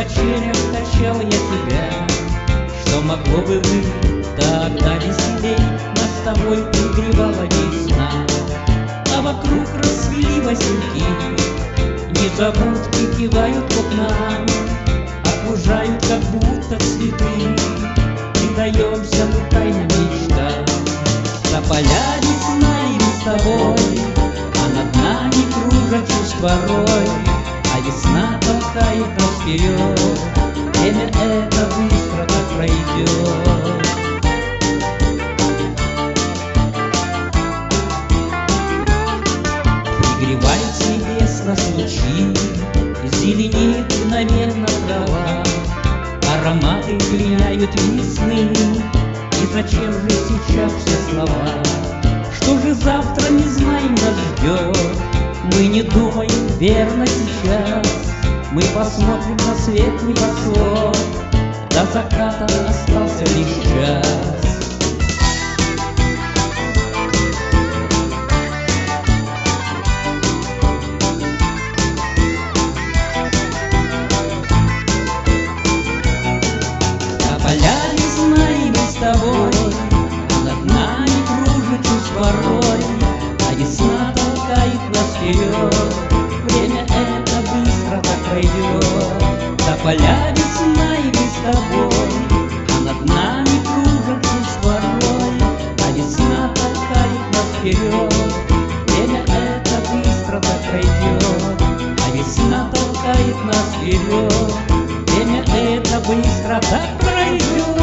качелях качал я тебя, что могло бы быть тогда веселей. Нас с тобой пригревала весна, а вокруг расцвели васильки. Незабудки кивают к окнам, окружают, как будто цветы. Предаемся мы тайным мечтам. За поля весна и мы с тобой, а над нами кружат чувства рой. А весна толкает нас вперед, время это быстро так пройдет. Пригревает с небес нас лучи, зеленеет мгновенно трава. Ароматы пленяют весны, и зачем же сейчас все слова? Что же завтра, не знаем, нас ждет. Мы не думаем верно сейчас, мы посмотрим на свет небосвод. До заката остался лишь час. За поля весна и мы с тобой, а над нами кружит чувство рой. А весна толкает нас вперед, время это быстро так пройдет. За поля весна и мы с тобой, а над нами кружит чувство рой. А весна толкает нас вперед, время это быстро так пройдет. А весна толкает нас вперед, время это быстро так пройдет.